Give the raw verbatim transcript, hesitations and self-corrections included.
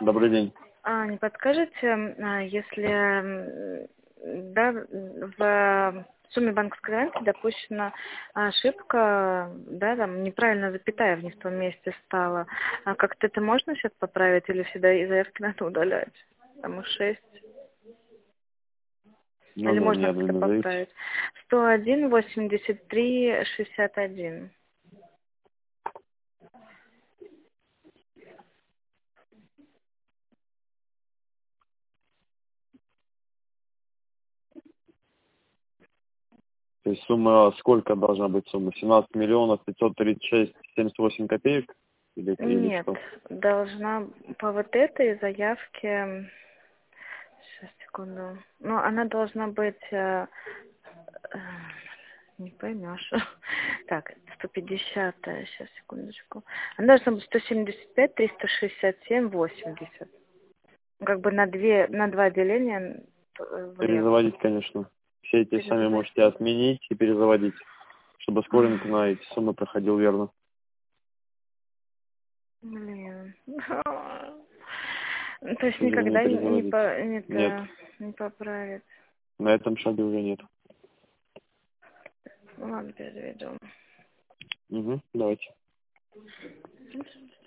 Добрый день. А, не подскажете, а, если м, да, в сумме банковской гарантии допущена ошибка, да, там неправильно запятая в не в том месте стала. А как-то это можно сейчас поправить или всегда и заявки надо удалять? Там их шесть. Или можно Название как-то адреса назовите. поправить? сто один восемьдесят три шестьдесят один. То есть сумма, сколько должна быть сумма? семнадцать миллионов пятьсот тридцать шесть семьдесят восемь копеек? Или, или Нет, что? должна по вот этой заявке. Сейчас, секунду. Ну, она должна быть, э, э, не поймешь. Так, сто пятьдесят, сейчас, секундочку. Она должна быть сто семьдесят пять триста шестьдесят семь восемьдесят. Как бы на две, на два деления э, влево. Перезаводить, конечно. Все эти сами Перезаводить. можете отменить и перезаводить, чтобы скоринг на эти суммы проходил верно. Блин. То есть Уже не никогда не, не, перезаводить. по, не, Нет. это, не поправить. На этом шаге уже нет. Ну ладно, переведу. Угу, давайте.